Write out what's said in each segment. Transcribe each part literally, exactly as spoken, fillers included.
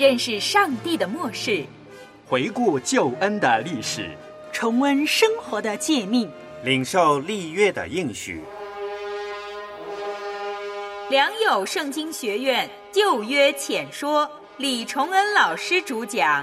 认识上帝的默示， 回顾救恩的历史， 重温生活的诫命， 领受立约的应许。 良友圣经学院旧约浅说，李崇恩老师主讲。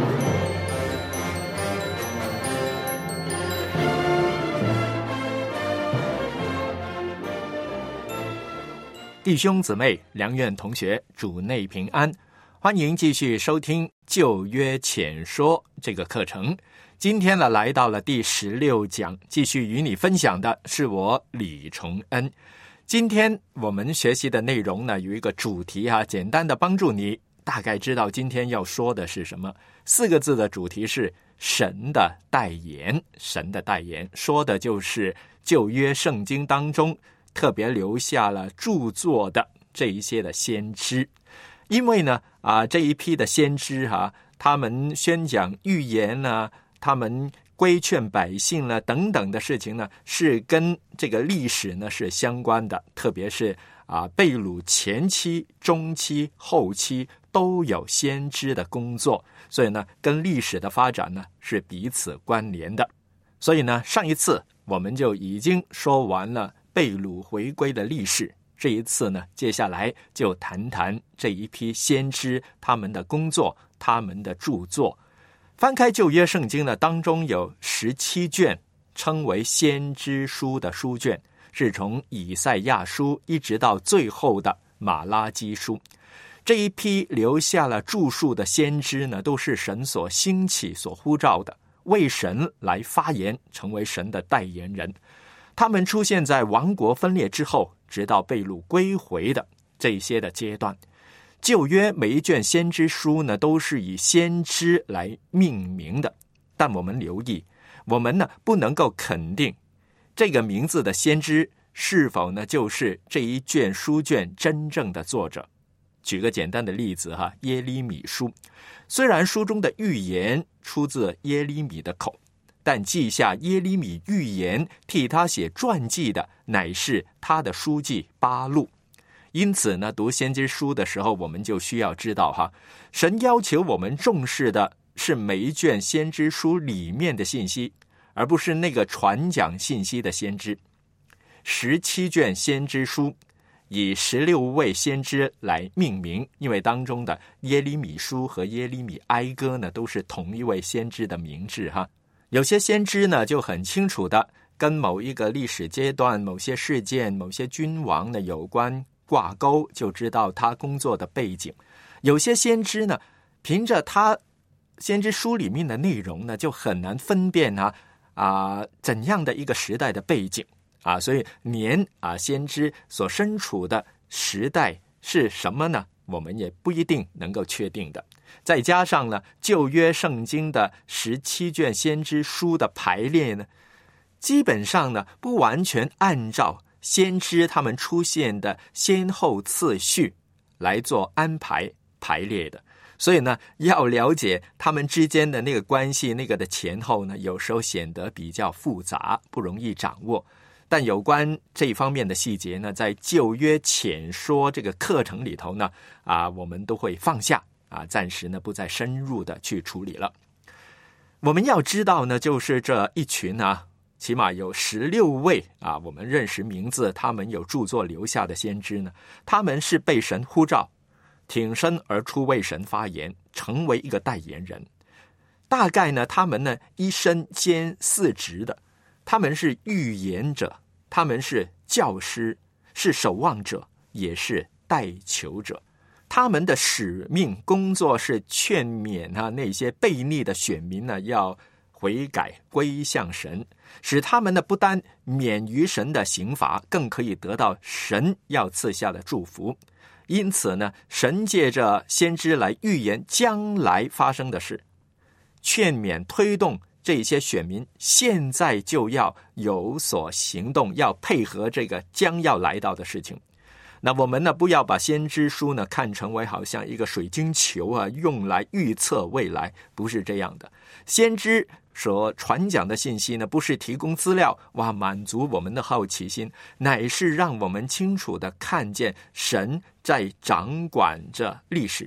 弟兄姊妹，良院同学，主内平安，欢迎继续收听旧约浅说这个课程。今天呢，来到了第十六讲，继续与你分享的是我李崇恩。今天我们学习的内容呢，有一个主题啊，简单的帮助你大概知道今天要说的是什么。四个字的主题是神的代言。神的代言说的就是旧约圣经当中特别留下了著作的这一些的先知。因为呢啊这一批的先知啊，他们宣讲预言啊，他们规劝百姓呢等等的事情呢，是跟这个历史呢是相关的，特别是啊被掳前期、中期、后期都有先知的工作，所以呢跟历史的发展呢是彼此关联的。所以呢上一次我们就已经说完了被掳回归的历史，这一次呢接下来就谈谈这一批先知他们的工作，他们的著作。翻开旧约圣经呢，当中有十七卷称为先知书的书卷，是从以赛亚书一直到最后的马拉基书。这一批留下了著述的先知呢，都是神所兴起所呼召的，为神来发言，成为神的代言人。他们出现在王国分裂之后，直到被掳归回的这些的阶段。旧约每一卷先知书呢，都是以先知来命名的，但我们留意，我们呢不能够肯定这个名字的先知是否呢就是这一卷书卷真正的作者。举个简单的例子哈，耶利米书，虽然书中的预言出自耶利米的口，但记下耶利米预言替他写传记的乃是他的书记巴录。因此呢，读先知书的时候，我们就需要知道哈，神要求我们重视的是每一卷先知书里面的信息，而不是那个传讲信息的先知。十七卷先知书以十六位先知来命名，因为当中的耶利米书和耶利米哀歌呢，都是同一位先知的名字哈。有些先知呢就很清楚的跟某一个历史阶段、某些事件、某些君王呢有关挂钩，就知道他工作的背景。有些先知呢，凭着他先知书里面的内容呢，就很难分辨啊啊怎样的一个时代的背景啊，所以连啊先知所身处的时代是什么呢，我们也不一定能够确定的。再加上呢，旧约圣经的十七卷先知书的排列呢，基本上呢不完全按照先知他们出现的先后次序来做安排排列的，所以呢，要了解他们之间的那个关系，那个的前后呢，有时候显得比较复杂，不容易掌握。但有关这一方面的细节呢，在旧约浅说这个课程里头呢，啊，我们都会放下啊，暂时呢不再深入的去处理了。我们要知道呢，就是这一群啊。起码有十六位啊，我们认识名字，他们有著作留下的先知呢，他们是被神呼召，挺身而出为神发言，成为一个代言人。大概呢，他们呢一身兼四职的，他们是预言者，他们是教师，是守望者，也是代求者。他们的使命工作是劝勉啊那些悖逆的选民呢，要悔改归向神，使他们呢不单免于神的刑罚，更可以得到神要赐下的祝福。因此呢，神借着先知来预言将来发生的事，劝勉推动这些选民现在就要有所行动，要配合这个将要来到的事情。那我们呢，不要把先知书呢看成为好像一个水晶球啊，用来预测未来，不是这样的。先知所传讲的信息呢，不是提供资料哇满足我们的好奇心，乃是让我们清楚地看见神在掌管着历史，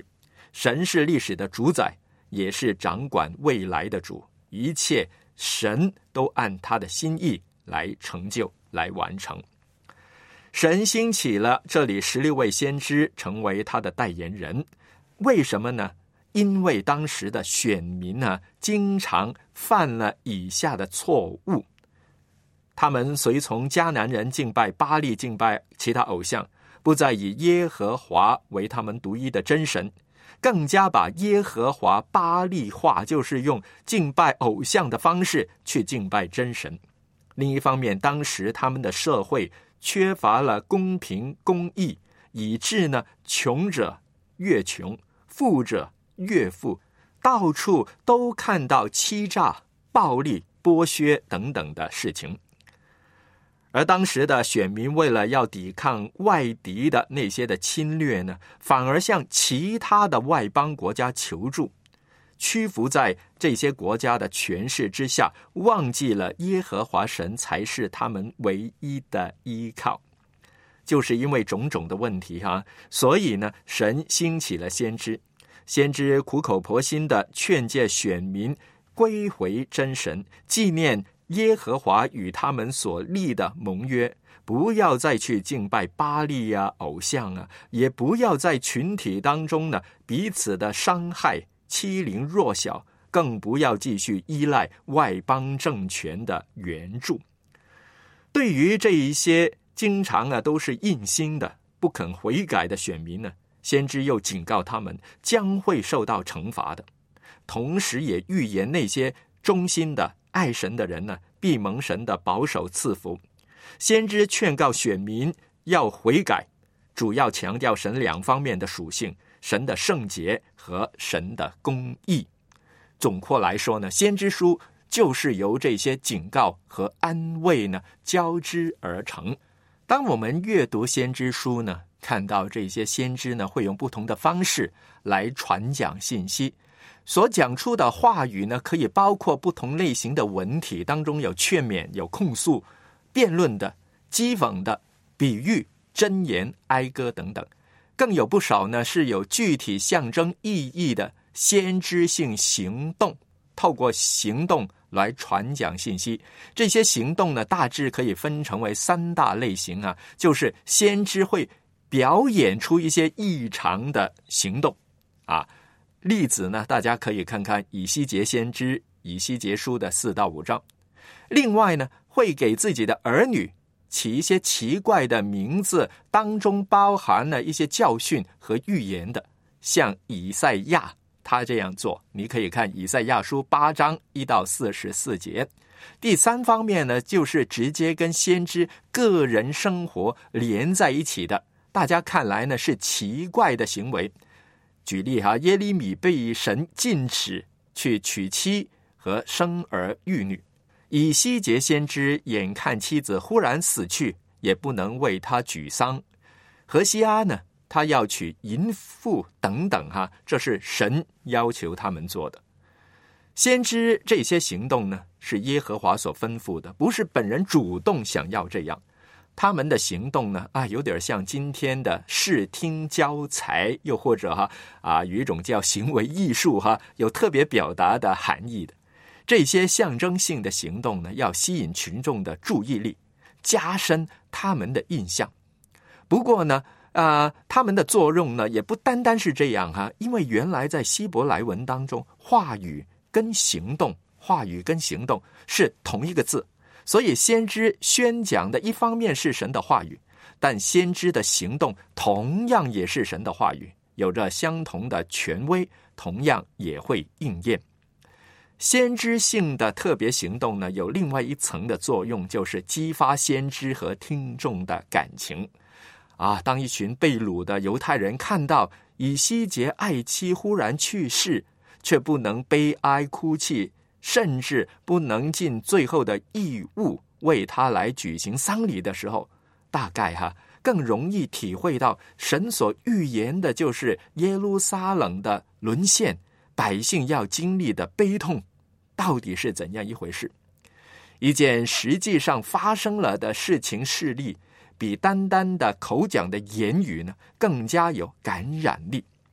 神是历史的主宰，也是掌管未来的主，一切神都按他的心意来成就，来完成。神兴起了这里十六位先知成为他的代言人，为什么呢？因为当时的选民呢，经常犯了以下的错误。他们随从迦南人敬拜巴力，敬拜其他偶像，不再以耶和华为他们独一的真神，更加把耶和华巴力化，就是用敬拜偶像的方式去敬拜真神。另一方面，当时他们的社会缺乏了公平公义，以致呢，穷者越穷，富者越富，到处都看到欺诈、暴力、剥削等等的事情。而当时的选民为了要抵抗外敌的那些的侵略呢，反而向其他的外邦国家求助，屈服在这些国家的权势之下，忘记了耶和华神才是他们唯一的依靠。就是因为种种的问题哈、啊，所以呢，神兴起了先知，先知苦口婆心的劝诫选民归回真神，纪念耶和华与他们所立的盟约，不要再去敬拜巴力啊、偶像啊，也不要在群体当中呢彼此的伤害、欺凌弱小，更不要继续依赖外邦政权的援助。对于这一些经常啊都是硬心的、不肯悔改的选民呢，先知又警告他们将会受到惩罚的，同时也预言那些忠心的爱神的人呢，必蒙神的保守赐福。先知劝告选民要悔改，主要强调神两方面的属性，神的圣洁和神的公义。总括来说呢，先知书就是由这些警告和安慰呢交织而成。当我们阅读先知书呢，看到这些先知呢会用不同的方式来传讲信息，所讲出的话语呢，可以包括不同类型的文体，当中有劝勉、有控诉、辩论的、讥讽的、比喻、箴言、哀歌等等，更有不少呢是有具体象征意义的先知性行动，透过行动来传讲信息。这些行动呢，大致可以分成为三大类型啊，就是先知会表演出一些异常的行动啊。例子呢，大家可以看看以西结先知以西结书的四到五章。另外呢，会给自己的儿女起一些奇怪的名字，当中包含了一些教训和预言的，像以赛亚他这样做，你可以看以赛亚书八章一到四十四节。第三方面呢，就是直接跟先知个人生活连在一起的，大家看来呢是奇怪的行为。举例哈，耶利米被神禁止去娶妻和生儿育女，以西结先知眼看妻子忽然死去，也不能为他举丧。何西阿呢，他要娶淫妇等等哈，这是神要求他们做的。先知这些行动呢，是耶和华所吩咐的，不是本人主动想要这样。他们的行动呢，啊，有点像今天的视听教材，又或者哈啊，有一种叫行为艺术哈，有特别表达的含义的。这些象征性的行动呢，要吸引群众的注意力，加深他们的印象。不过呢，啊，他们的作用呢，也不单单是这样哈，因为原来在希伯来文当中，话语跟行动，话语跟行动是同一个字。所以先知宣讲的一方面是神的话语，但先知的行动同样也是神的话语，有着相同的权威，同样也会应验。先知性的特别行动呢，有另外一层的作用，就是激发先知和听众的感情啊。当一群被掳的犹太人看到以西结爱妻忽然去世，却不能悲哀哭泣，甚至不能尽最后的义务为他来举行丧礼的时候，大概哈更容易体会到神所预言的就是耶路撒冷的沦陷，百姓要经历的悲痛到底是怎样一回事。一件实际上发生了的事情事例，比单单的口讲的言语呢更加有感染力。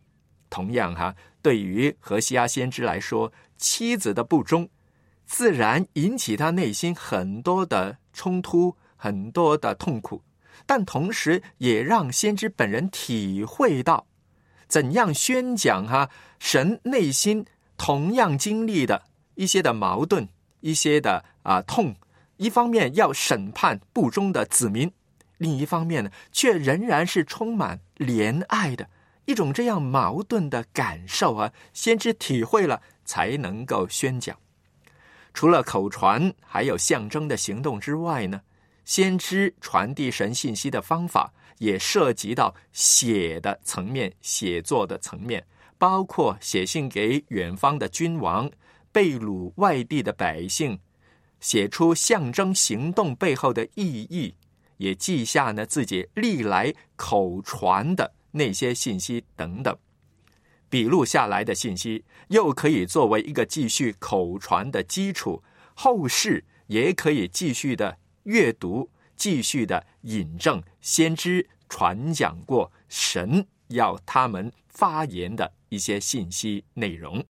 同样哈、啊，对于何西阿先知来说，妻子的不忠自然引起他内心很多的冲突，很多的痛苦，但同时也让先知本人体会到怎样宣讲哈、啊、神内心同样经历的一些的矛盾，一些的啊痛，一方面要审判不忠的子民，另一方面呢，却仍然是充满怜爱的一种这样矛盾的感受啊，先知体会了才能够宣讲。除了口传还有象征的行动之外呢，先知传递神信息的方法也涉及到写的层面，写作的层面，包括写信给远方的君王，被掳外地的百姓，写出象征行动背后的意义，也记下呢自己历来口传的那些信息等等。笔录下来的信息又可以作为一个继续口传的基础，后世也可以继续的阅读，继续的引证先知传讲过神要他们发言的一些信息内容。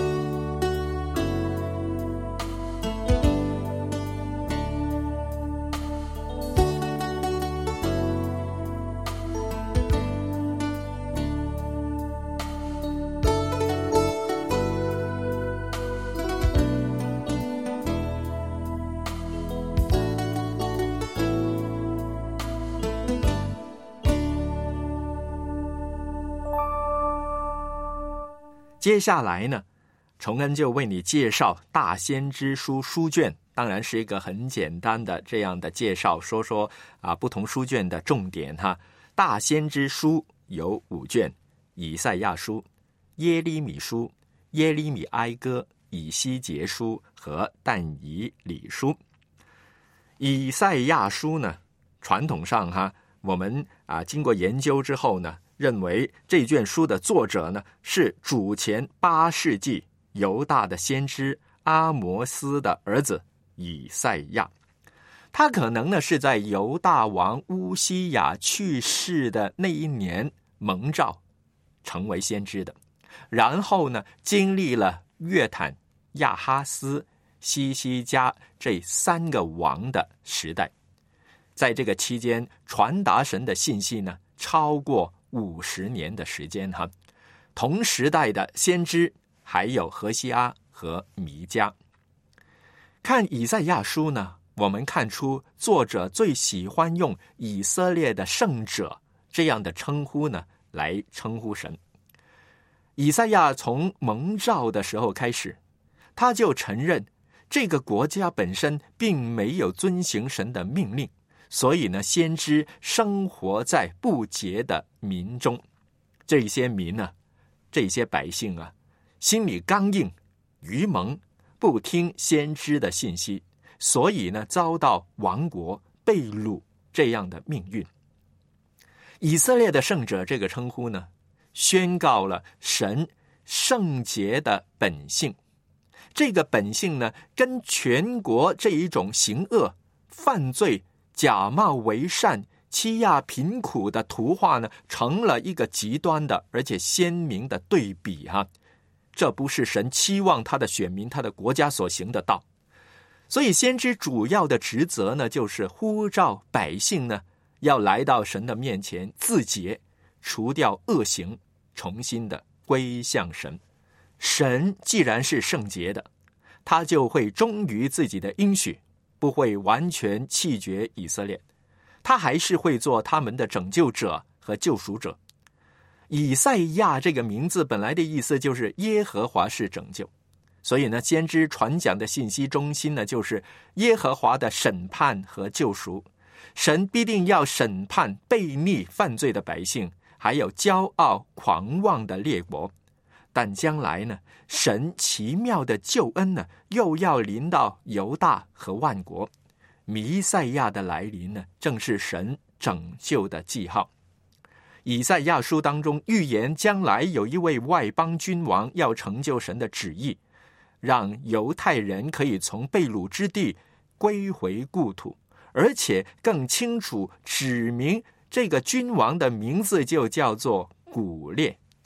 接下来呢，崇恩就为你介绍大先知书书卷，当然是一个很简单的这样的介绍，说说啊不同书卷的重点哈。大先知书有五卷：以赛亚书、耶利米书、耶利米哀歌、以西结书和但以理书。以赛亚书呢，传统上哈，我们啊经过研究之后呢，认为这卷书的作者呢是主前八世纪犹大的先知阿摩斯的儿子以赛亚。他可能呢是在犹大王乌西雅去世的那一年蒙召成为先知的，然后呢经历了约坦、亚哈斯、西西家这三个王的时代，在这个期间传达神的信息呢超过五十年的时间哈。同时代的先知还有何西阿和弥迦。看以赛亚书呢，我们看出作者最喜欢用以色列的圣者这样的称呼呢来称呼神。以赛亚从蒙召的时候开始，他就承认这个国家本身并没有遵行神的命令，所以呢，先知生活在不洁的民中。这些民呢，这些百姓啊，心里刚硬、愚蒙，不听先知的信息，所以呢，遭到亡国、被掳这样的命运。以色列的圣者这个称呼呢，宣告了神圣洁的本性。这个本性呢，跟全国这一种行恶、犯罪、假冒为善、欺压贫苦的图画呢，成了一个极端的而且鲜明的对比哈。这不是神期望他的选民、他的国家所行的道。所以先知主要的职责呢，就是呼召百姓呢，要来到神的面前自洁，除掉恶行，重新的归向神。神既然是圣洁的，他就会忠于自己的应许，不会完全弃绝以色列，他还是会做他们的拯救者和救赎者。以赛亚这个名字本来的意思就是耶和华是拯救，所以呢，先知传讲的信息中心呢，就是耶和华的审判和救赎。神必定要审判悖逆犯罪的百姓，还有骄傲狂妄的列国。但将来呢，神奇妙的救恩呢，又要临到犹大和万国。弥赛亚的来临呢，正是神拯救的记号。以赛亚书当中预言将来有一位外邦君王要成就神的旨意，让犹太人可以从被掳之地归回故土，而且更清楚指明这个君王的名字就叫做古列。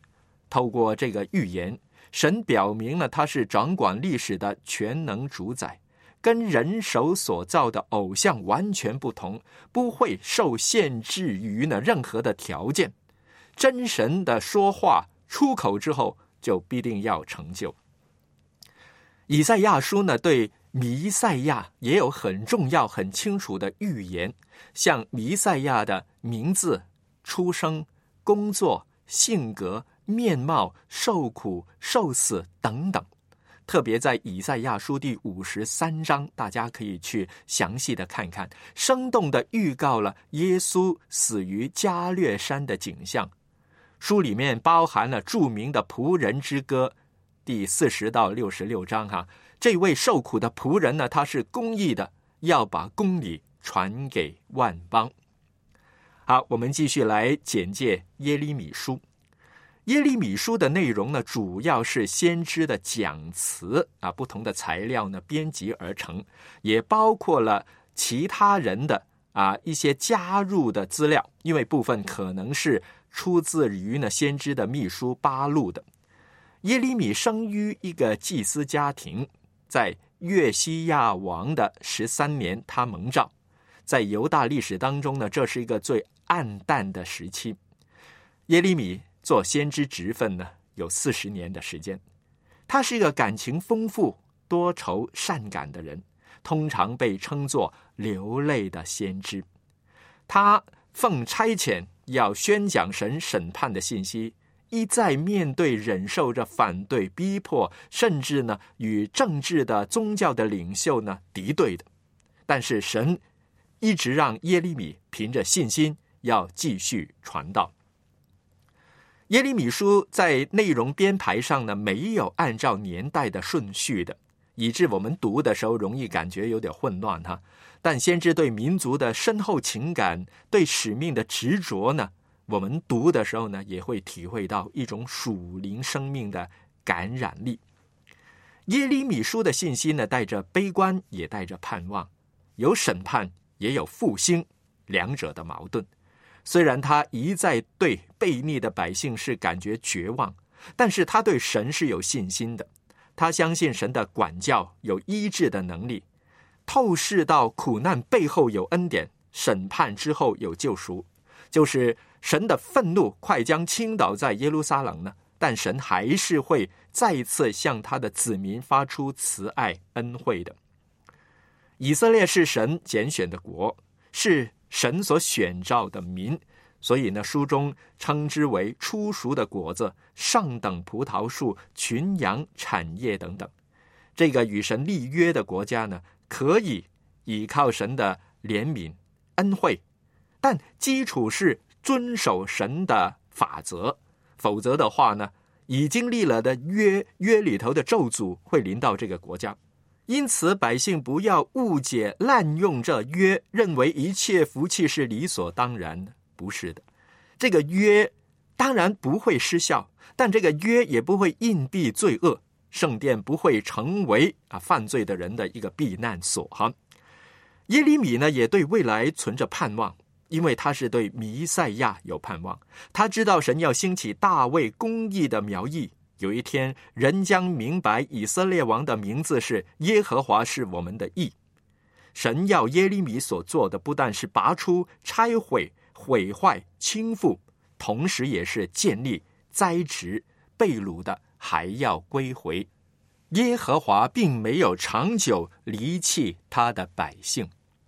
透过这个预言，神表明了他是掌管历史的全能主宰，跟人手所造的偶像完全不同，不会受限制于呢任何的条件。真神的说话出口之后，就必定要成就。以赛亚书呢，对弥赛亚也有很重要、很清楚的预言，像弥赛亚的名字、出生、工作、性格、面貌、受苦、受死等等。特别在以赛亚书第五十三章，大家可以去详细的看看，生动的预告了耶稣死于加略山的景象。书里面包含了著名的仆人之歌第四十到六十六章哈，这位受苦的仆人呢，他是公义的，要把公理传给万邦。好，我们继续来简介耶利米书。耶利米书的内容呢，主要是先知的讲词啊，不同的材料呢编辑而成，也包括了其他人的啊一些加入的资料，因为部分可能是出自于呢先知的秘书巴录的。耶利米生于一个祭司家庭，在约西亚王的十三年，他蒙召。在犹大历史当中呢，这是一个最暗淡的时期。耶利米做先知职分呢，有四十年的时间。他是一个感情丰富、多愁善感的人，通常被称作流泪的先知。他奉差遣要宣讲神审判的信息，一再面对忍受着反对、逼迫，甚至呢与政治的宗教的领袖呢敌对的。但是神一直让耶利米凭着信心要继续传道。耶利米书在内容编排上呢，没有按照年代的顺序的，以致我们读的时候容易感觉有点混乱哈。但先知对民族的深厚情感、对使命的执着呢，我们读的时候呢，也会体会到一种属灵生命的感染力。耶利米书的信息呢，带着悲观，也带着盼望，有审判，也有复兴，两者的矛盾。虽然他一再对悖逆的百姓是感觉绝望，但是他对神是有信心的。他相信神的管教有医治的能力，透视到苦难背后有恩典，审判之后有救赎。就是神的愤怒快将倾倒在耶路撒冷呢，但神还是会再次向他的子民发出慈爱恩惠的。以色列是神拣选的国，是神所选召的民，所以呢，书中称之为初熟的果子、上等葡萄树、群羊产业等等。这个与神立约的国家呢，可以依靠神的怜悯恩惠，但基础是遵守神的法则，否则的话呢，已经立了的约约里头的咒诅会临到这个国家。因此百姓不要误解滥用这约，认为一切福气是理所当然的。不是的，这个约当然不会失效，但这个约也不会隐蔽罪恶，圣殿不会成为啊犯罪的人的一个避难所哈。耶利米呢，也对未来存着盼望，因为他是对弥赛亚有盼望。他知道神要兴起大卫公义的苗裔，有一天人将明白以色列王的名字是耶和华是我们的义。神要耶利米所做的不但是拔出、拆毁、毁坏、倾覆，同时也是建立、栽植，被掳的还要归回。耶和华并没有长久离弃他的百姓。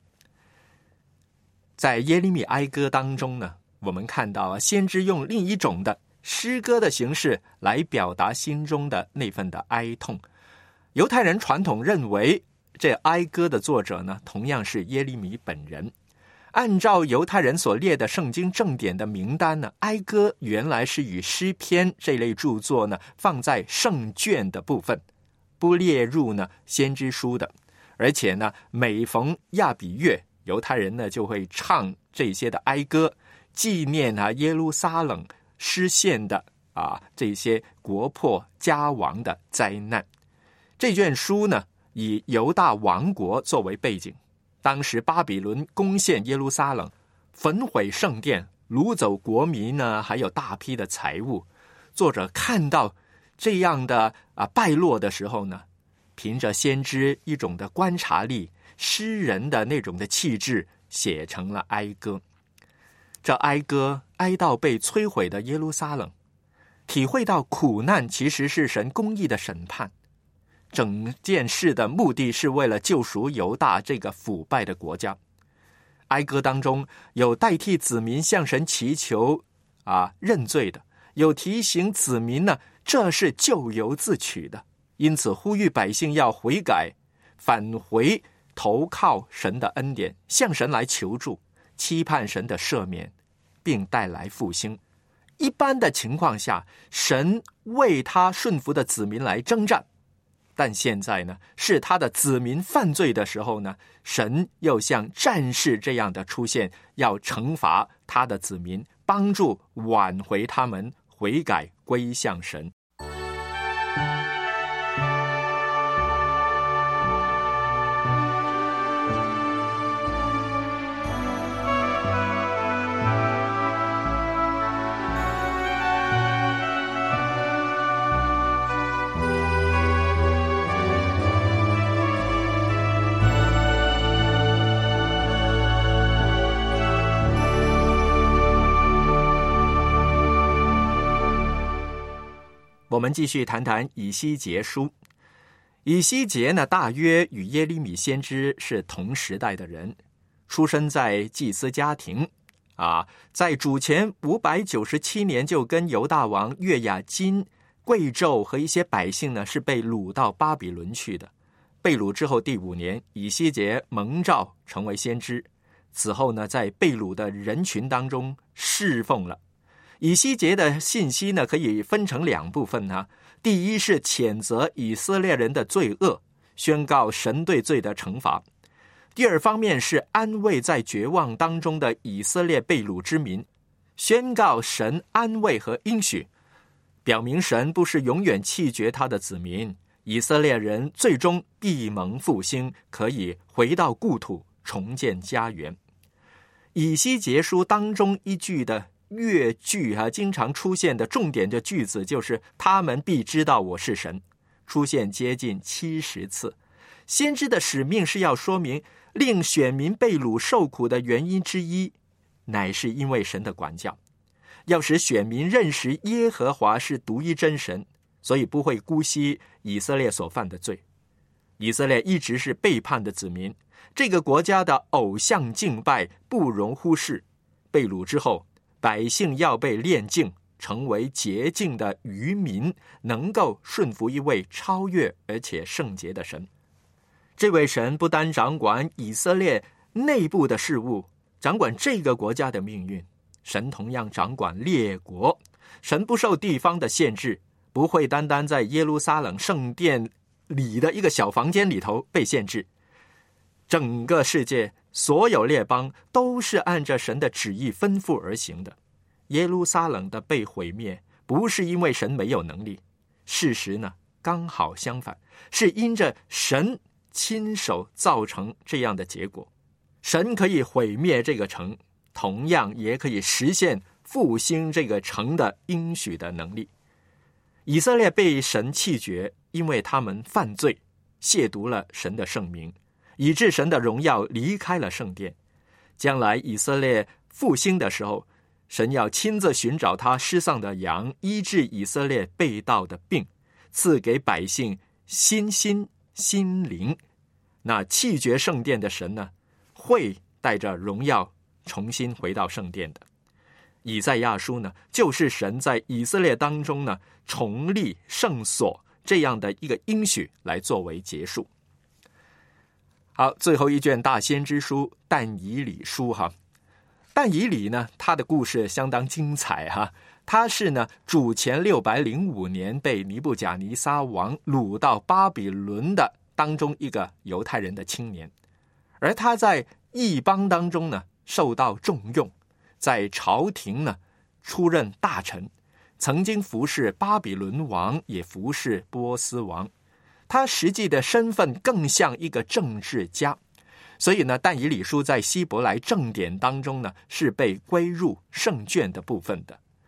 在耶利米哀歌当中呢，我们看到啊，先知用另一种的诗歌的形式来表达心中的那份的哀痛。犹太人传统认为，这哀歌的作者呢，同样是耶利米本人。按照犹太人所列的圣经正典的名单呢，哀歌原来是与诗篇这类著作呢放在圣卷的部分，不列入呢先知书的。而且呢，每逢亚比月，犹太人呢就会唱这些的哀歌，纪念啊耶路撒冷失陷的啊这些国破家亡的灾难。这卷书呢，以犹大王国作为背景，当时巴比伦攻陷耶路撒冷，焚毁圣殿，掳走国民呢，还有大批的财物。 作者看到这样的啊败落的时候呢，凭着先知一种的观察力，诗人的那种的气质，写成了哀歌。这哀歌哀悼被摧毁的耶路撒冷，体会到苦难其实是神公义的审判，整件事的目的是为了救赎犹大这个腐败的国家。哀歌当中有代替子民向神祈求啊认罪的，有提醒子民呢这是咎由自取的，因此呼吁百姓要悔改，返回投靠神的恩典，向神来求助，期盼神的赦免，并带来复兴。一般的情况下，神为他顺服的子民来征战，但现在呢，是他的子民犯罪的时候呢，神又像战士这样的出现，要惩罚他的子民，帮助挽回他们悔改归向神。我们继续谈谈以西结书。以西结呢，大约与耶利米先知是同时代的人，出生在祭司家庭啊，在主前五百九十七年就跟犹大王约雅斤、贵胄和一些百姓呢是被掳到巴比伦去的。被掳之后第五年，以西结蒙召成为先知，此后呢，在被掳的人群当中侍奉了。以西结的信息呢，可以分成两部分呢。第一是谴责以色列人的罪恶，宣告神对罪的惩罚；第二方面是安慰在绝望当中的以色列被掳之民，宣告神安慰和应许，表明神不是永远弃绝他的子民，以色列人最终必蒙复兴，可以回到故土，重建家园。以西结书当中一句的乐句啊，经常出现的重点的句子就是他们必知道我是神，出现接近七十次。先知的使命是要说明令选民被掳受苦的原因之一，乃是因为神的管教，要使选民认识耶和华是独一真神，所以不会姑息以色列所犯的罪。以色列一直是背叛的子民，这个国家的偶像敬拜不容忽视。被掳之后，百姓要被炼净，成为洁净的渔民，能够顺服一位超越而且圣洁的神。这位神不单掌管以色列内部的事务，掌管这个国家的命运，神同样掌管列国。神不受地方的限制，不会单单在耶路撒冷圣殿里的一个小房间里头被限制。整个世界所有列邦都是按着神的旨意吩咐而行的。耶路撒冷的被毁灭，不是因为神没有能力，事实呢刚好相反，是因着神亲手造成这样的结果。神可以毁灭这个城，同样也可以实现复兴这个城的应许的能力。以色列被神弃绝，因为他们犯罪，亵渎了神的圣名，以致神的荣耀离开了圣殿。将来以色列复兴的时候，神要亲自寻找他失丧的羊，医治以色列背道的病，赐给百姓新心心灵。那弃绝圣殿的神呢，会带着荣耀重新回到圣殿的。以赛亚书呢，就是神在以色列当中呢重立圣所这样的一个应许来作为结束。好，最后一卷大先知书但以理书哈。但以理呢，他的故事相当精彩哈。他是呢主前六百零五年被尼布甲尼撒王掳到巴比伦的当中一个犹太人的青年，而他在异邦当中呢受到重用，在朝廷呢出任大臣，曾经服侍巴比伦王，也服侍波斯王。他实际的身份更像一个政治家，所以呢，但以理书在希伯来正典当中呢是被归入圣卷的部分的。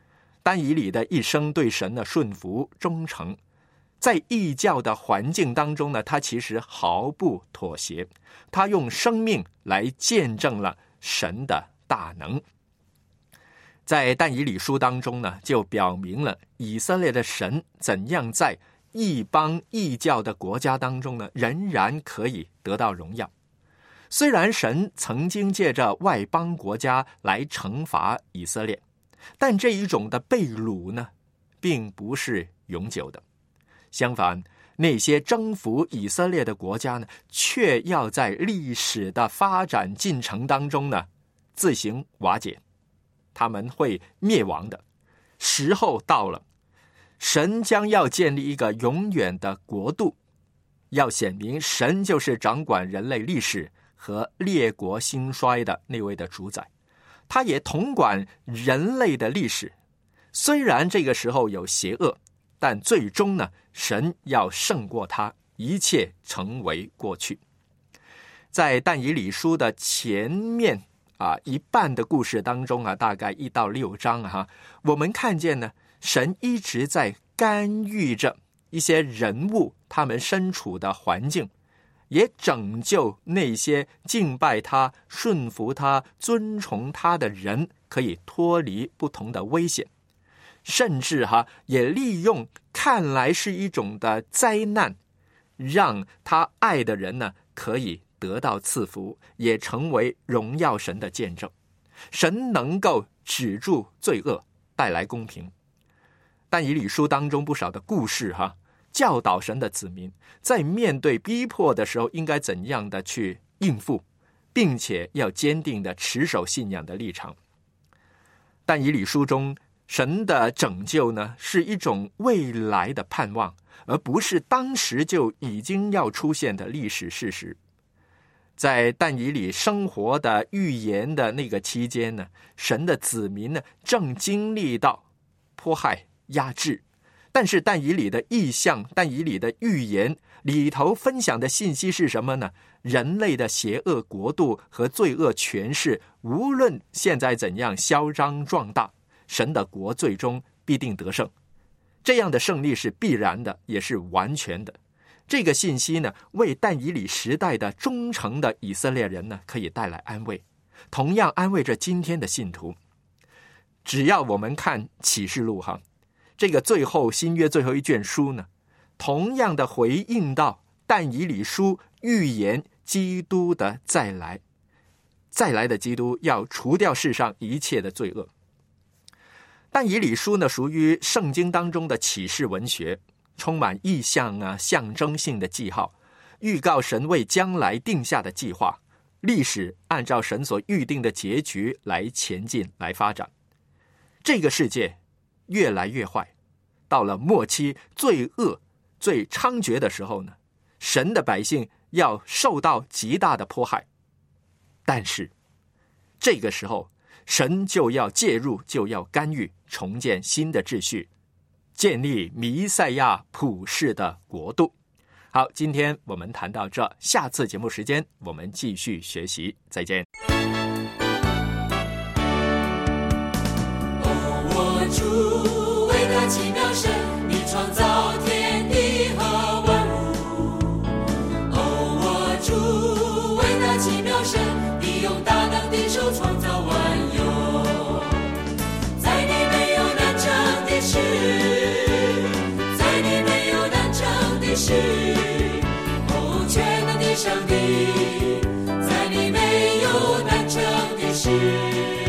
但以理的一生对神的顺服忠诚，在异教的环境当中呢，他其实毫不妥协，他用生命来见证了神的大能。在但以理书当中呢，就表明了以色列的神怎样在异邦异教的国家当中呢，仍然可以得到荣耀。虽然神曾经借着外邦国家来惩罚以色列，但这一种的被掳呢，并不是永久的。相反，那些征服以色列的国家呢，却要在历史的发展进程当中呢，自行瓦解。他们会灭亡的，时候到了，神将要建立一个永远的国度，要显明神就是掌管人类历史和列国兴衰的那位的主宰，他也统管人类的历史。虽然这个时候有邪恶，但最终呢，神要胜过他，一切成为过去。在但以理书的前面啊，一半的故事当中啊，大概一到六章啊，我们看见呢，神一直在干预着一些人物他们身处的环境，也拯救那些敬拜他、顺服他、尊崇他的人，可以脱离不同的危险，甚至哈、啊，也利用看来是一种的灾难，让他爱的人呢，可以得到赐福，也成为荣耀神的见证。神能够止住罪恶，带来公平。但以理书当中不少的故事哈、啊，教导神的子民在面对逼迫的时候应该怎样的去应付，并且要坚定的持守信仰的立场。但以理书中神的拯救呢，是一种未来的盼望，而不是当时就已经要出现的历史事实。在但以理生活的预言的那个期间呢，神的子民呢正经历到迫害压制，但是但以理的意象、但以理的预言里头分享的信息是什么呢？人类的邪恶国度和罪恶权势，无论现在怎样嚣张壮大，神的国最终必定得胜。这样的胜利是必然的，也是完全的。这个信息呢，为但以理时代的忠诚的以色列人呢，可以带来安慰，同样安慰着今天的信徒。只要我们看启示录哈，这个最后新约最后一卷书呢，同样的回应到但以理书预言基督的再来，再来的基督要除掉世上一切的罪恶。但以理书呢，属于圣经当中的启示文学，充满意象啊、象征性的记号，预告神为将来定下的计划，历史按照神所预定的结局来前进、来发展。这个世界越来越坏，到了末期罪恶最猖獗的时候呢，神的百姓要受到极大的迫害。但是这个时候神就要介入，就要干预，重建新的秩序，建立弥赛亚普世的国度。好，今天我们谈到这，下次节目时间我们继续学习，再见。 哦，我主伟大奇妙神，你创造天地和万物。哦，我主伟大奇妙神，你用大能的手创造万有，在你没有难成的事，在你没有难成的事。哦，全能的上帝，在你没有难成的事。